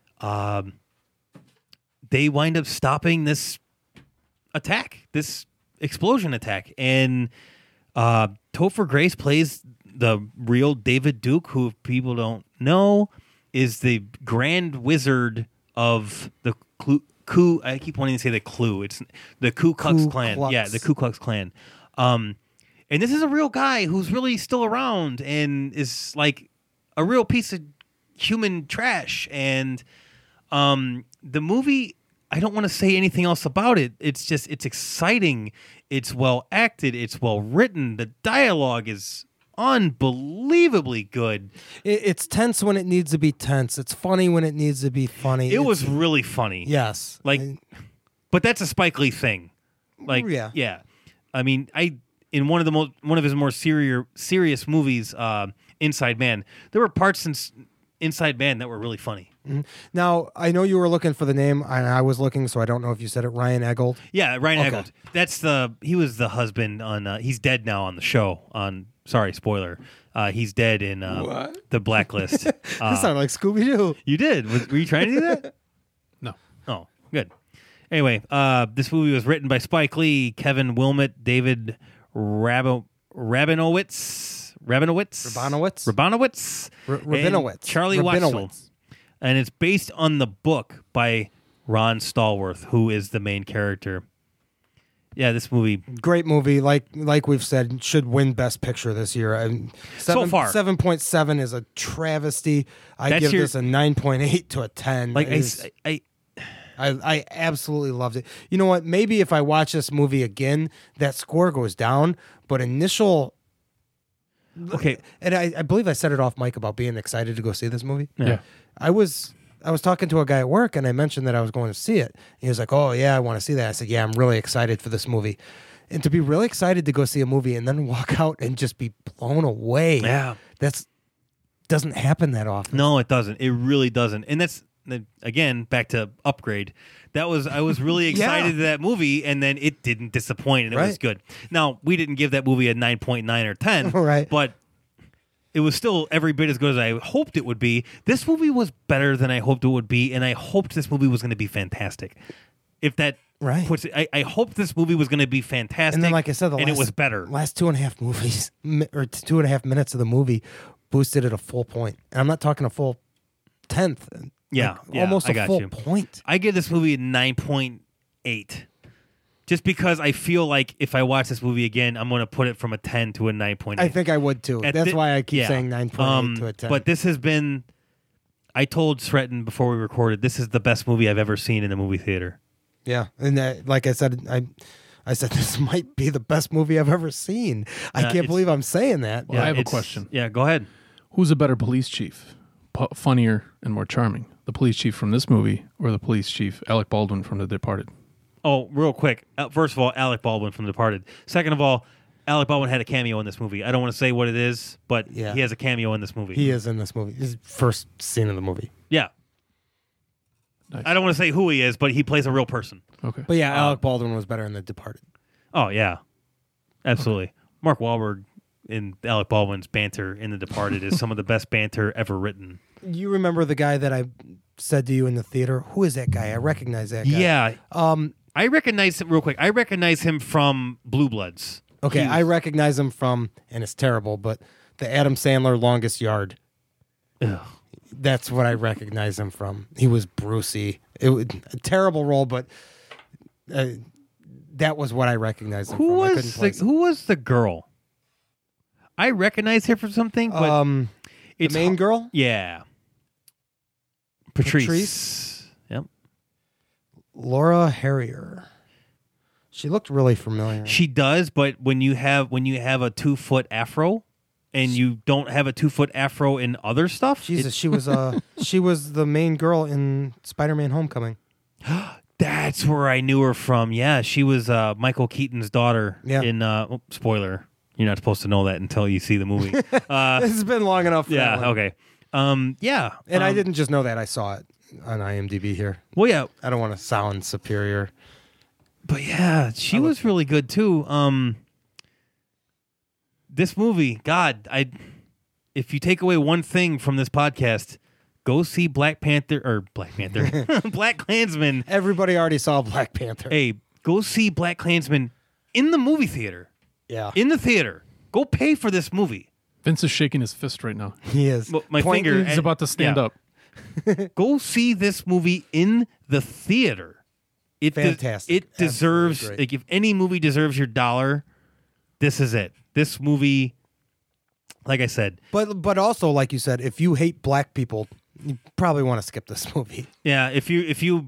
they wind up stopping this attack, this explosion attack. And Topher Grace plays the real David Duke, who, if people don't know, is the Grand Wizard of the I keep wanting to say the Clue. It's the Ku Klux Klan. Klux. Yeah, the Ku Klux Klan. And this is a real guy who's really still around and is like a real piece of human trash. And the movie, I don't want to say anything else about it. It's just, it's exciting. It's well acted. It's well written. The dialogue is unbelievably good. It's tense when it needs to be tense. It's funny when it needs to be funny. It was really funny. Yes. Like, but that's a Spike Lee thing. Like, Yeah. I mean, in one of his more serious movies, Inside Man, there were parts in Inside Man that were really funny. Now, I know you were looking for the name, and I was looking, so I don't know if you said it. Ryan Eggold. Yeah, Ryan Okay. Eggold. He was the husband on. He's dead now on the show. Sorry, spoiler. He's dead in The Blacklist. That sounded like Scooby Doo. You did. Were you trying to do that? No. Oh, good. Anyway, this movie was written by Spike Lee, Kevin Wilmot, David Rabinowitz, Rabinowitz, and Charlie Watzel. And it's based on the book by Ron Stallworth, who is the main character. Yeah, this movie. Great movie. Like we've said, should win Best Picture this year. So far. 7.7 is a travesty. I That's give your- this a 9.8 to a 10. Like, I absolutely loved it. You know what? Maybe if I watch this movie again, that score goes down. But initial, okay. and I believe I set it off, Mike, about being excited to go see this movie. Yeah. I was talking to a guy at work, and I mentioned that I was going to see it. He was like, "Oh yeah, I want to see that." I said, "Yeah, I'm really excited for this movie." And to be really excited to go see a movie and then walk out and just be blown away, Yeah. doesn't happen that often. No, it doesn't. It really doesn't. And that's, again, back to Upgrade. I was really excited to that movie, and then it didn't disappoint, and it was Right. good. Now, we didn't give that movie a 9.9 or 10, Right. but it was still every bit as good as I hoped it would be. This movie was better than I hoped it would be, and I hoped this movie was going to be fantastic. If that Right. puts it, I hoped this movie was going to be fantastic, And then, like I said, it was better. Last 2.5 movies or 2.5 minutes of the movie boosted it a full point. And I'm not talking a full 10th. Yeah, almost I a got full you. point. I give this movie a 9.8. Just because I feel like if I watch this movie again, I'm going to put it from a 10 to a 9.8. I think I would too. That's why I keep saying 9.8 to a 10. But this has been, I told Sretton before we recorded, this is the best movie I've ever seen in the movie theater. yeah, and like I said, I said this might be the best movie I've ever seen. I can't believe I'm saying that. Well, I have a it's- question. Yeah, go ahead. Who's a better police chief? Funnier and more charming? The police chief from this movie or the police chief Alec Baldwin from The Departed? Oh, real quick. First of all, Alec Baldwin from The Departed. Second of all, Alec Baldwin had a cameo in this movie. I don't want to say what it is, but Yeah. he has a cameo in this movie. He is in this movie. His first scene of the movie. Yeah. Nice. I don't want to say who he is, but he plays a real person. Okay. But yeah, Alec Baldwin was better in The Departed. Oh, yeah. Absolutely. Mark Wahlberg and Alec Baldwin's banter in The Departed is some of the best banter ever written. You remember the guy that I said to you in the theater? Who is that guy? I recognize that guy. Yeah. Um. I recognize him real quick. I recognize him from Blue Bloods. Okay, I recognize him from, and it's terrible, but the Adam Sandler Longest Yard. Ugh. That's what I recognize him from. He was Brucey. It was a terrible role, but that was what I recognized him from. I couldn't place it. Who was the girl? I recognize her from something, but the it's main girl? Yeah. Patrice. Patrice? Yep. Laura Harrier. She looked really familiar. She does, but when you have a 2-foot afro and you don't have a 2-foot afro in other stuff, Jesus, she was she was the main girl in Spider-Man: Homecoming. that's where I knew her from. Yeah, she was Michael Keaton's daughter Yeah. in spoiler, You're not supposed to know that until you see the movie. This has been long enough. For that Yeah. one. Okay. Yeah. And I didn't just know that. I saw it on IMDb here. Well, yeah. I don't want to sound superior. But yeah, she was really good too. This movie, God, if you take away one thing from this podcast, go see Black Klansman. Everybody already saw Black Panther. Hey, go see Black Klansman in the movie theater. Yeah. In the theater. Go pay for this movie. Vince is shaking his fist right now. He is. Well, my Pointing- finger. He's about to stand Yeah. up. Go see this movie in the theater. Fantastic. It deserves, Absolutely great. like, if any movie deserves your dollar, this is it. This movie, like I said, But also, like you said, if you hate black people, you probably want to skip this movie. yeah. If you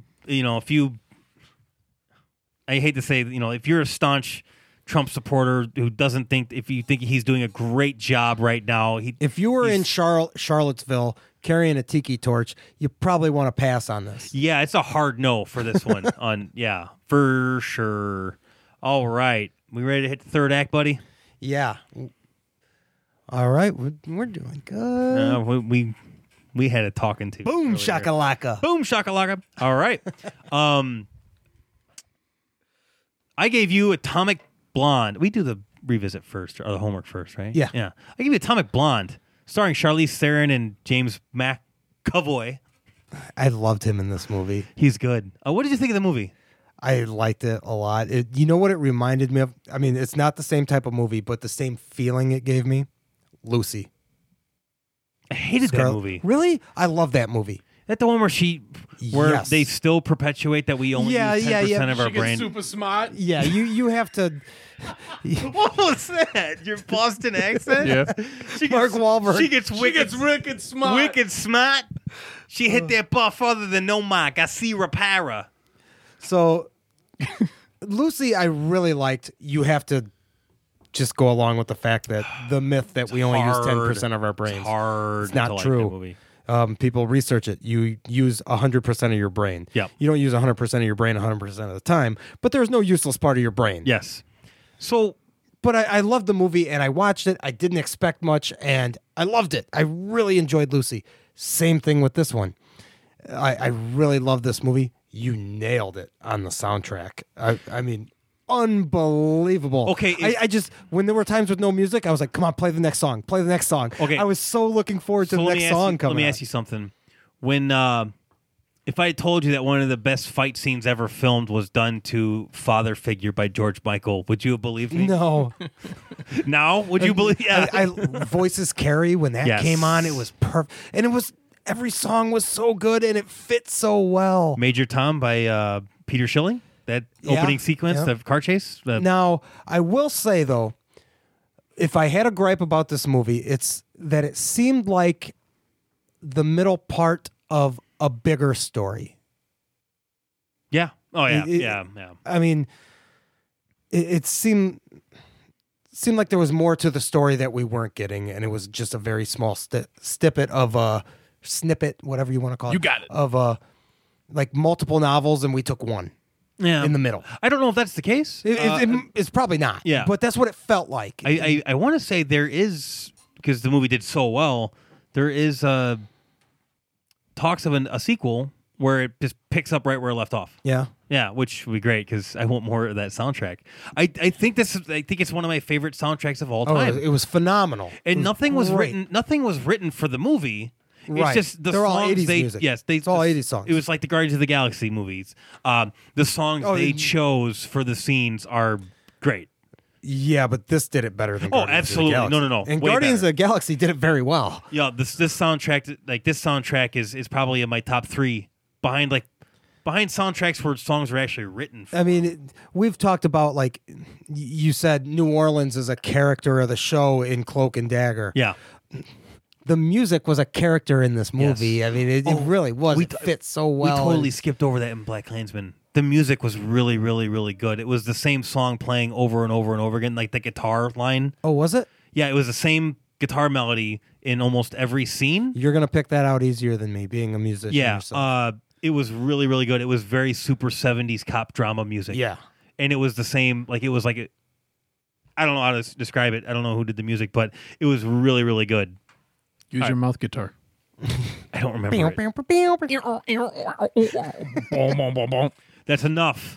I hate to say, if you're a staunch Trump supporter who doesn't think, if you think he's doing a great job right now, If you were in Charlottesville carrying a tiki torch, you probably want to pass on this. yeah, it's a hard no for this one. Yeah, for sure. All right, we ready to hit the third act, buddy? Yeah. All right, we're doing good. We had a talking to. Boom earlier. shakalaka. Boom shakalaka. All right. I gave you Atomic Blonde. We do the revisit first, or the homework first, right? Yeah. Yeah. I gave you Atomic Blonde, starring Charlize Theron and James McAvoy. I loved him in this movie. He's good. What did you think of the movie? I liked it a lot. You know what it reminded me of? I mean, it's not the same type of movie, but the same feeling it gave me. Lucy. I hated that movie. Really? I love that movie. That the one where Yes. they still perpetuate that we only Yeah, use 10% yeah, yeah. of our brain. super smart. Yeah, you have to. What was that? Your Boston accent? Yeah. Mark Wahlberg. She gets wicked, wicked smart. wicked smart. She hit that buff other than no mark. I see Rapara. So, Lucy, I really liked. You have to just go along with the fact that the myth that we only use 10% of our brains. It's hard. It's not to like true. that movie. People research it. You use 100% of your brain. Yep. You don't use 100% of your brain 100% of the time, but there's no useless part of your brain. Yes. So But I loved the movie, and I watched it. I didn't expect much, and I loved it. I really enjoyed Lucy. Same thing with this one. I really love this movie. You nailed it on the soundtrack. I mean, unbelievable. Okay, I just, when there were times with no music, I was like, come on, play the next song. Play the next song. Okay. I was so looking forward to the next song coming Let me out. ask you something. When if I had told you that one of the best fight scenes ever filmed was done to Father Figure by George Michael, would you have believed me? No. Now, would you believe? Yeah. I Voices Carry, when that Yes. came on, it was perfect. And it was, every song was so good, and it fit so well. Major Tom by Peter Schilling. That Yeah, opening sequence, yeah. the car chase. Now, I will say, though, if I had a gripe about this movie, it's that it seemed like the middle part of a bigger story. Yeah. Oh yeah. It- yeah. I mean, it seemed like there was more to the story that we weren't getting, and it was just a very small snippet of a snippet, whatever you want to call it. You got it. Of like multiple novels, and we took one Yeah. in the middle. I don't know if that's the case. It's probably not. yeah. but that's what it felt like. I want to say there is, because the movie did so well, there is talks of a sequel where it just picks up right where it left off. Yeah. Yeah, which would be great because I want more of that soundtrack. I think it's one of my favorite soundtracks of all Oh, time. it was phenomenal. And It nothing was great. written. Nothing was written for the movie. Right. It's just the They're all songs 80s they music. It's it's all 80s songs. It was like the Guardians of the Galaxy movies. The songs Oh, they you- chose for the scenes are great. Yeah, but this did it better than Oh, Guardians absolutely. of the Galaxy. No. And Way Guardians better. of the Galaxy did it very well. Yeah, this soundtrack, like this soundtrack is probably in my top 3 behind soundtracks where songs were actually written. For. I mean, we've talked about, like, you said New Orleans is a character of the show in Cloak and Dagger. Yeah. The music was a character in this movie. Yes. I mean, it really was. It fit so well. We totally and- skipped over that in Black Klansman. The music was really, really, really good. It was the same song playing over and over and over again, like the guitar line. Oh, was it? Yeah, it was the same guitar melody in almost every scene. You're going to pick that out easier than me, being a musician Yeah, yourself. it was really, really good. It was very super 70s cop drama music. Yeah. And it was the same, like it was like I don't know how to describe it. I don't know who did the music, but it was really, really good. Use your mouth guitar. I don't remember it. That's enough.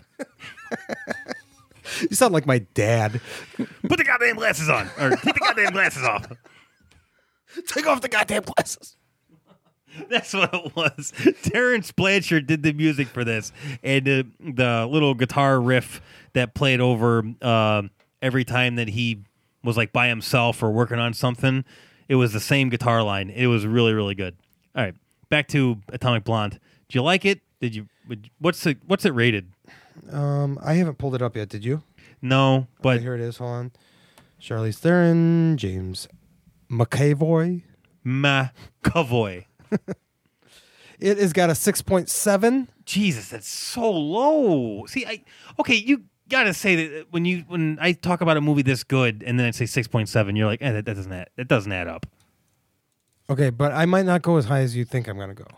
You sound like my dad. Put the goddamn glasses on. Or take the goddamn glasses off. Take off the goddamn glasses. That's what it was. Terrence Blanchard did the music for this. And the little guitar riff that played over every time that he was like by himself or working on something, it was the same guitar line. It was really, really good. All right, back to Atomic Blonde. Did you like it? What's it rated? I haven't pulled it up yet. Did you? No, but Here it is. Hold on. Charlize Theron, James McAvoy. McAvoy. It has got a 6.7. Jesus, that's so low. See, you gotta say that when I talk about a movie this good and then I say 6.7, you're like, that doesn't add up. Okay, but I might not go as high as you think I'm going to go.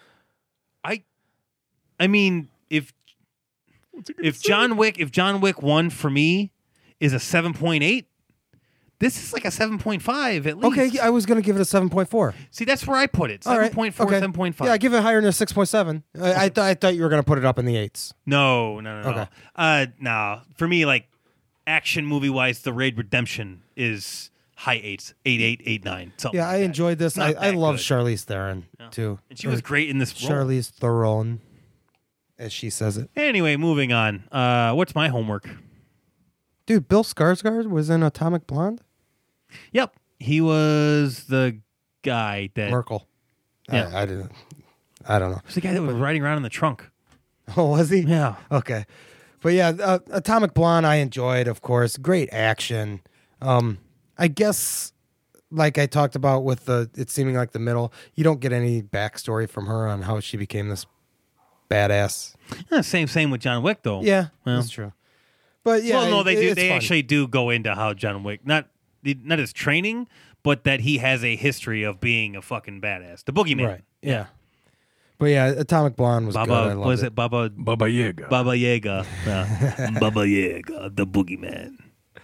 I mean, if John Wick 1 for me is a 7.8, this is like a 7.5 at least. Okay, I was going to give it a 7.4. See, that's where I put it. All right, 7.4, okay. 7.5. Yeah, I give it higher than a 6.7. I thought you were going to put it up in the 8s. No. Okay. No. For me, like, action movie-wise, The Raid Redemption is high 8s. 8, 9. Something Yeah, like I that. enjoyed this. Not I that love good. Charlize Theron, too. And she was great in this role. Charlize Theron, as she says it. Anyway, moving on. What's my homework? Dude, Bill Skarsgård was in Atomic Blonde? Yep. He was the guy that... Merkel. Yeah. I don't know. He was the guy that was riding around in the trunk. Oh, was he? Yeah. Okay. But yeah, Atomic Blonde I enjoyed, of course. Great action. I guess, like I talked about with it seeming like the middle, you don't get any backstory from her on how she became this badass. Yeah, same with John Wick, though. Yeah, Well. that's true. But yeah, Well, no, they do. it's They fun. actually do go into how John Wick, not his training, but that he has a history of being a fucking badass. The Boogeyman. Right. Yeah. But yeah, Atomic Blonde was good. I loved Was it Baba Yaga. Baba Yaga? Baba Yaga, the Boogeyman.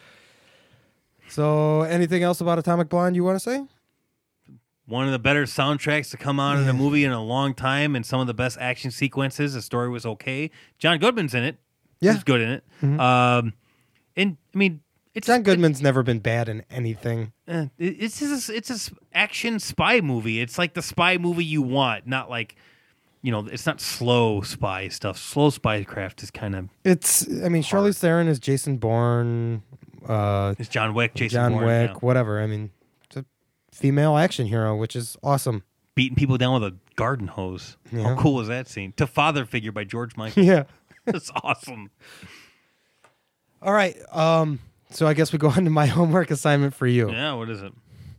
So, anything else about Atomic Blonde you want to say? One of the better soundtracks to come out in a movie in a long time, and some of the best action sequences. The story was okay. John Goodman's in it. Yeah. He's good in it. And I mean, John Goodman's never been bad in anything. It's a action spy movie. It's like the spy movie you want, not like, it's not slow spy stuff. Slow spycraft is kind of... Charlize Theron is Jason Bourne. It's John Wick, Jason John Bourne, Wick, yeah. whatever. I mean, it's a female action hero, which is awesome. Beating people down with a garden hose. Yeah. How cool was that scene? To Father Figure by George Michael. Yeah. That's awesome. All right. So I guess we go on to my homework assignment for you. Yeah, what is it?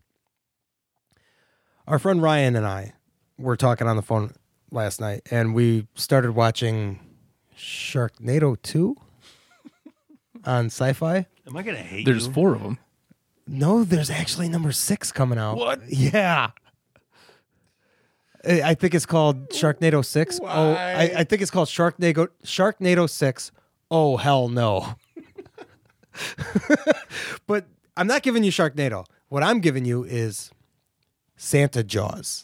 Our friend Ryan and I were talking on the phone last night, and we started watching Sharknado 2 on Sci-Fi. Am I going to hate There's you? 4 of them. No, there's actually number 6 coming out. What? Yeah. I think it's called Sharknado 6. Why? Oh, I think it's called Sharknado 6. Oh, hell no. But I'm not giving you Sharknado. What I'm giving you is Santa Jaws.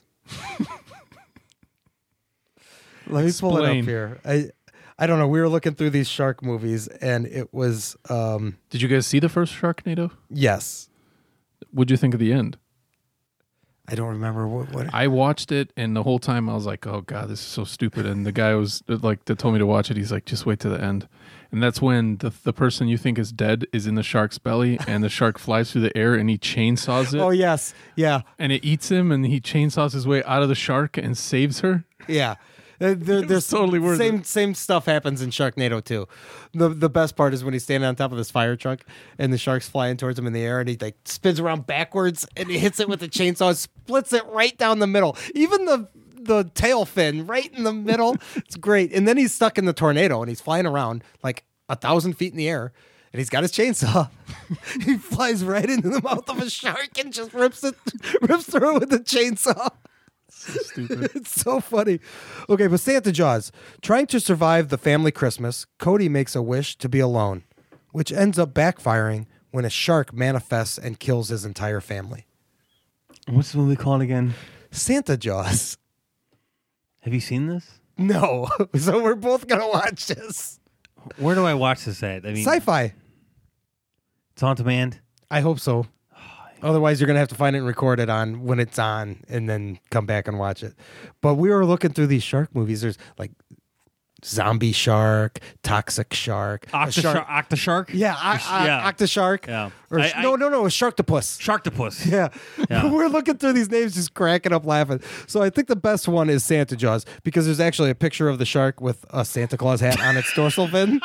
Let me pull it Explain. up here. I don't know. We were looking through these shark movies, and it was Did you guys see the first Sharknado? yes. What'd you think of the end? I don't remember what. I watched it, and the whole time I was like, "Oh God, this is so stupid." And the guy was like, that told me to watch it. He's like, "Just wait to the end." And that's when the person you think is dead is in the shark's belly, and the shark flies through the air, and he chainsaws it, Oh yes, yeah, and it eats him, and he chainsaws his way out of the shark and saves her. yeah. There's totally worth same stuff happens in Sharknado too. The best part is when he's standing on top of this fire truck and the shark's flying towards him in the air, and he like spins around backwards and he hits it with the chainsaw, splits it right down the middle. Even the tail fin right in the middle. It's great. And then he's stuck in the tornado and he's flying around like 1,000 feet in the air. And he's got his chainsaw. He flies right into the mouth of a shark and just rips through it with the chainsaw. So stupid. It's so funny. Okay, but Santa Jaws. Trying to survive the family Christmas, Cody makes a wish to be alone, which ends up backfiring when a shark manifests and kills his entire family. What's the movie called again? Santa Jaws. Have you seen this? No. So we're both going to watch this. Where do I watch this at? I mean, Sci-fi. it's on demand. I hope so. Otherwise, you're going to have to find it and record it on when it's on and then come back and watch it. But we were looking through these shark movies. There's like Zombie Shark, Toxic Shark. Octoshark? Yeah, Octoshark. Yeah. Or, no, Sharktopus. Sharktopus. Yeah. Yeah. We're looking through these names just cracking up laughing. So I think the best one is Santa Jaws because there's actually a picture of the shark with a Santa Claus hat on its dorsal fin.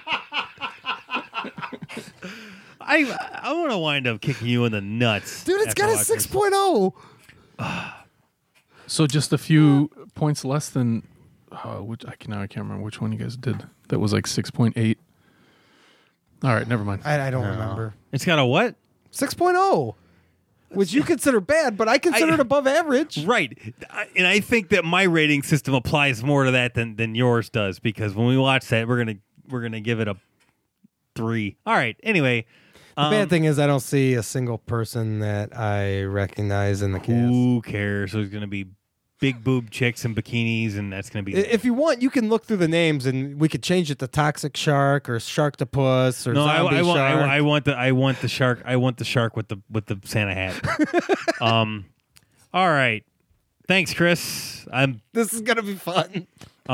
I want to wind up kicking you in the nuts. Dude, it's after got a watching this. 6.0. So just a few points less than which I can't remember which one you guys did. That was like 6.8. All right, never mind. I don't remember. It's got a what? 6.0. Which you consider bad, but I consider it above average. Right. And I think that my rating system applies more to that than yours does because when we watch that, we're gonna give it a 3. All right. Anyway. The bad thing is I don't see a single person that I recognize in the cast. Who cares? There's going to be big boob chicks in bikinis, and that's going to be... If you want, you can look through the names, and we could change it to Toxic Shark or Sharktopus or Zombie Shark. I want the shark. I want the shark with the Santa hat. All right. Thanks, Chris. This is gonna be fun.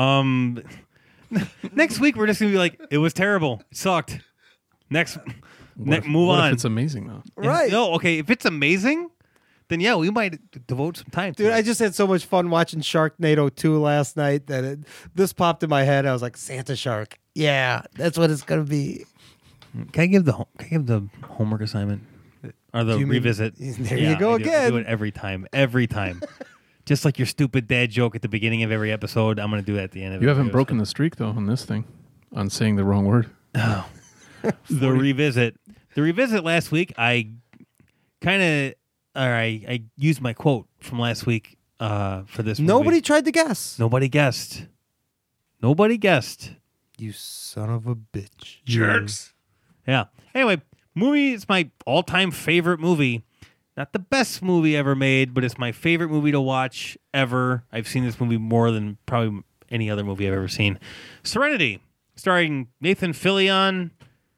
Next week we're just gonna be like, it was terrible. It sucked. Move what on. If it's amazing though. Right. No, okay. If it's amazing, then yeah, we might devote some time to Dude, it. I just had so much fun watching Sharknado 2 last night that this popped in my head. I was like, Santa Shark. Yeah, that's what it's gonna be. Can I give the homework assignment or the Do you mean- revisit? There Yeah, you go I do again. it every time. Every time. Just like your stupid dad joke at the beginning of every episode, I'm going to do that at the end of it. You haven't broken the streak though on this thing, on saying the wrong word. Oh. The revisit. The revisit last week, I used my quote from last week for this movie. Nobody tried to guess. Nobody guessed. Nobody guessed. You son of a bitch. Jerks. Yeah. Anyway, movie is my all-time favorite movie. Not the best movie ever made, but it's my favorite movie to watch ever. I've seen this movie more than probably any other movie I've ever seen. Serenity, starring Nathan Fillion.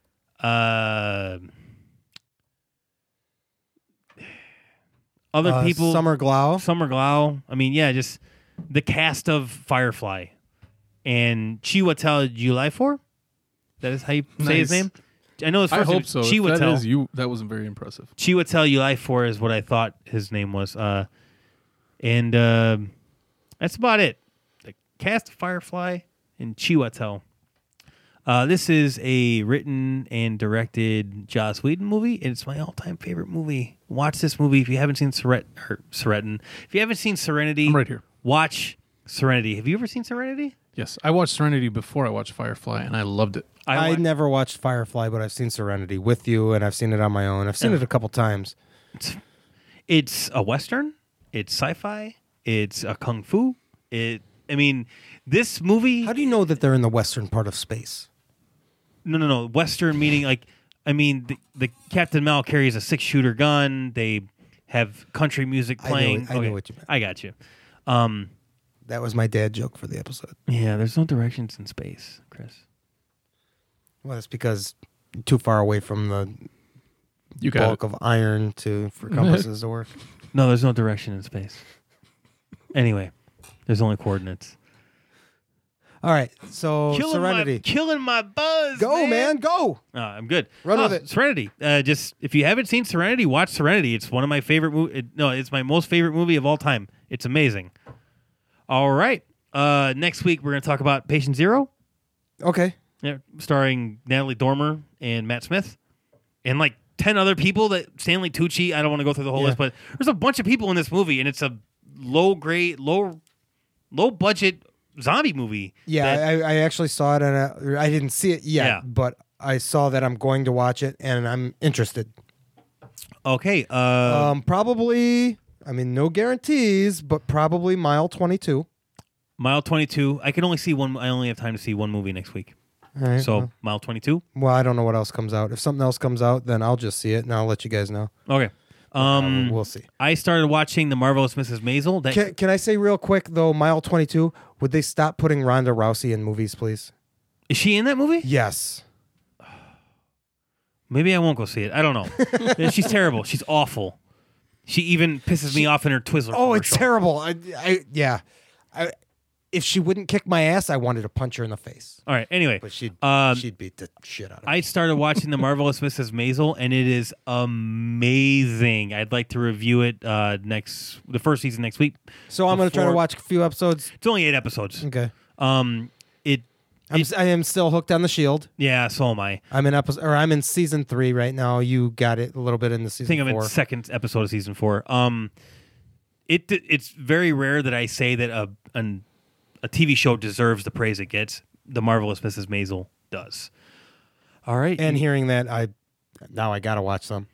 Other people. Summer Glau. Summer Glau. I mean, yeah, just the cast of Firefly. And Chiwetel Ejiofor? That is how you say his Nice. name? I know his I first name hope is so. If Chiwetel. that is you, that wasn't very impressive. Chiwetel Ejiofor is what I thought his name was. And that's about it. The cast of Firefly and Chiwetel. This is a written and directed Joss Whedon movie, and it's my all-time favorite movie. Watch this movie if you haven't seen Serenity. If you haven't seen Serenity, I'm right here. Watch Serenity. Have you ever seen Serenity? Yes, I watched Serenity before I watched Firefly, and I loved it. I never watched Firefly, but I've seen Serenity with you, and I've seen it on my own. I've seen it a couple times. It's a Western. It's sci-fi. It's a kung fu. This movie... How do you know that they're in the western part of space? No. Western meaning the Captain Mal carries a 6-shooter gun. They have country music playing. I know what you meant. I got you. That was my dad joke for the episode. Yeah, there's no directions in space, Chris. Well, that's because you're too far away from the You got bulk of iron for compasses to work. No, there's no direction in space. Anyway, there's only coordinates. All right, so Serenity. Killing my buzz. Go, man, go. I'm good. Run with it. Serenity. Just if you haven't seen Serenity, watch Serenity. It's one of my favorite movies. It's my most favorite movie of all time. It's amazing. All right. Next week we're going to talk about Patient Zero. Okay. Yeah, starring Natalie Dormer and Matt Smith, and like 10 other people. That Stanley Tucci. I don't want to go through the whole list, but there's a bunch of people in this movie, and it's a low budget zombie movie. Yeah, I actually saw it, and I didn't see it yet, but I saw that I'm going to watch it, and I'm interested. Okay. Probably. I mean, no guarantees, but probably Mile 22. Mile 22. I can only see one. I only have time to see one movie next week. All right, So well. mile 22. Well, I don't know what else comes out. If something else comes out, then I'll just see it and I'll let you guys know. Okay. We'll see. I started watching The Marvelous Mrs. Maisel. That Can I say real quick though, Mile 22? Would they stop putting Ronda Rousey in movies, please? is she in that movie? Yes. Maybe I won't go see it. I don't know. She's terrible. She's awful. She even pisses me off in her Twizzler. Oh, it's commercial. terrible. If she wouldn't kick my ass, I wanted to punch her in the face. All right. Anyway, But she'd beat the shit out of me. I started watching The Marvelous Mrs. Maisel, and it is amazing. I'd like to review it the first season next week. So I'm going to try to before- watch a few episodes. It's only 8 episodes. Okay. It I am still hooked on the Shield. yeah, so am I. I'm in season 3 right now. You got it a little bit in the I season think I'm 4. in second episode of season 4. It's very rare that I say that a TV show deserves the praise it gets. The Marvelous Mrs. Maisel does. All right. And hearing that, I got to watch them.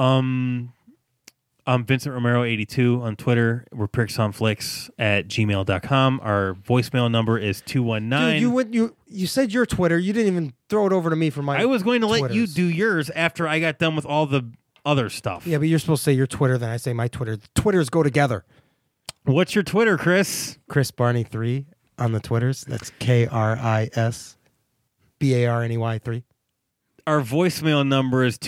I'm Vincent Romero 82 on Twitter. We're pricksonflicks@gmail.com. Our voicemail number is 219. Dude, you said your Twitter. You didn't even throw it over to me for my I was going to let you Twitters. do yours after I got done with all the other stuff. Yeah, but you're supposed to say your Twitter, then I say my Twitter. Twitters go together. What's your Twitter, Chris? Chris Barney 3 on the Twitters. That's KrisBarney 3. Our voicemail number is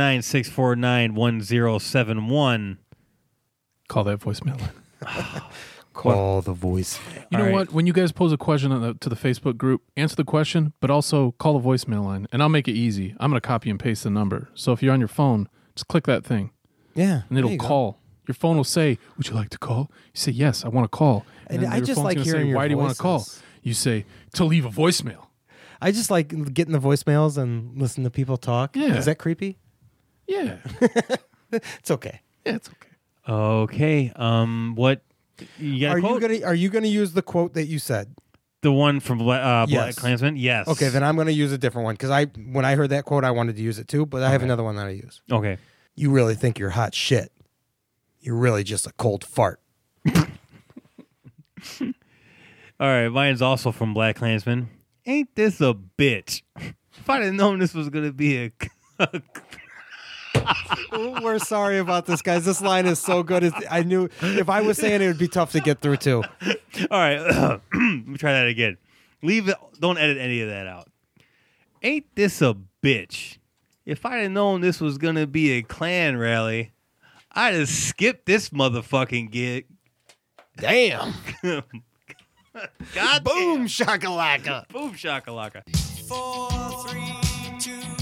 219-649-1071. Call that voicemail line. Call the voice. You know All right. what? When you guys pose a question to the Facebook group, answer the question, but also call the voicemail line, and I'll make it easy. I'm going to copy and paste the number. So if you're on your phone, just click that thing, Yeah. and it'll there you go. call. Your phone will say, "Would you like to call?" You say, "Yes, I want to call." And then I your just phone's like gonna hearing say, your "Why do you want to call?" voices. You say, "To leave a voicemail." I just like getting the voicemails and listening to people talk. Yeah. Is that creepy? Yeah, It's okay. yeah, it's okay. Okay. What you got? Are you gonna use the quote that you said? The one from Black Yes. Klansman? Yes. Okay, then I'm gonna use a different one because when I heard that quote, I wanted to use it too, but I have another one that I use. Okay. You really think you're hot shit. You're really just a cold fart. All right. Mine's also from Black Klansman. Ain't this a bitch? If I'd have known this was going to be a... We're sorry about this, guys. This line is so good. I knew if I was saying it would be tough to get through too. All right. Let me try that again. Leave it. Don't edit any of that out. Ain't this a bitch? If I'd have known this was going to be a Klan rally, I'd have skipped this motherfucking gig. Damn. God Boom shakalaka. Boom shakalaka. 4, 3, 2.